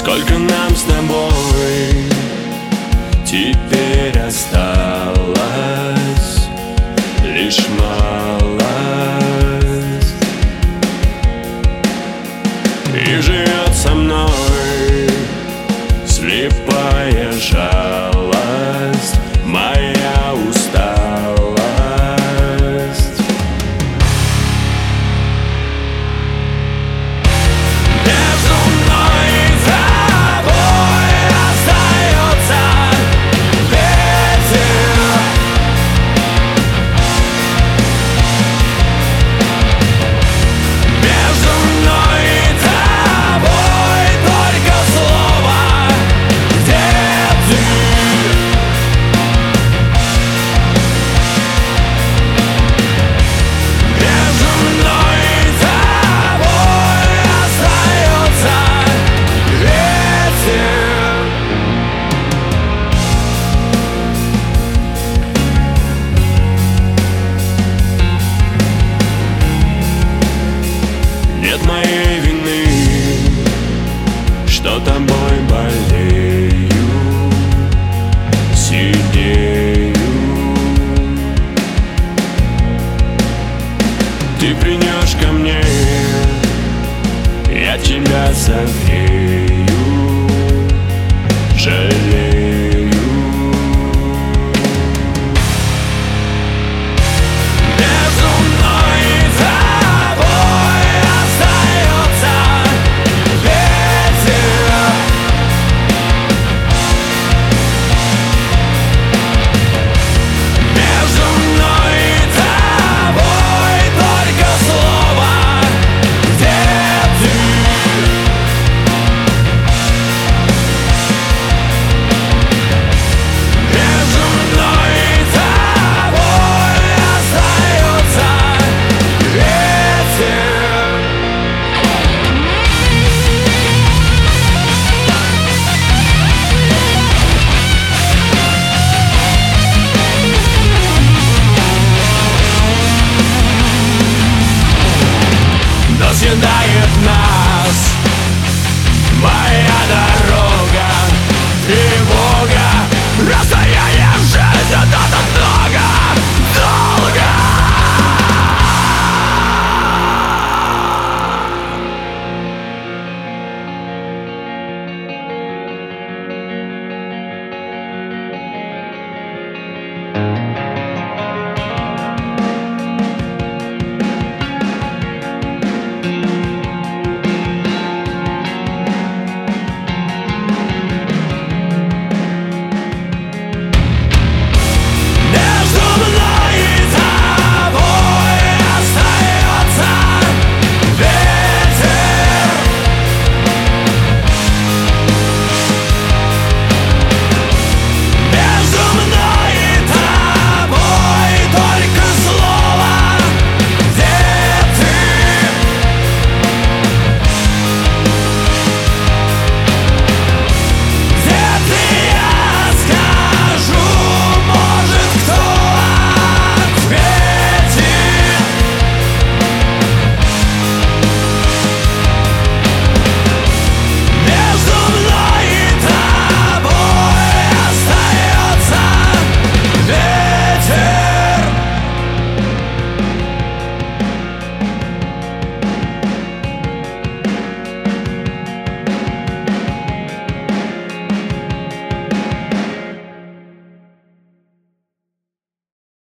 Сколько нам с тобой теперь осталось? Лишь малость. И живет со мной слепая жалость, моя усталость. Между мной и тобой остается ветер. Между мной и тобой только слово «где ты?». Между мной и тобой остается ветер. Нет моей вины, что тобой болею, сидею. Ты придешь ко мне, я тебя согрею, жалею. Между мной и тобой остается ветер. Между мной и тобой только слово «где ты?». Между мной и тобой остается ветер. Но съедает нас моя дорога.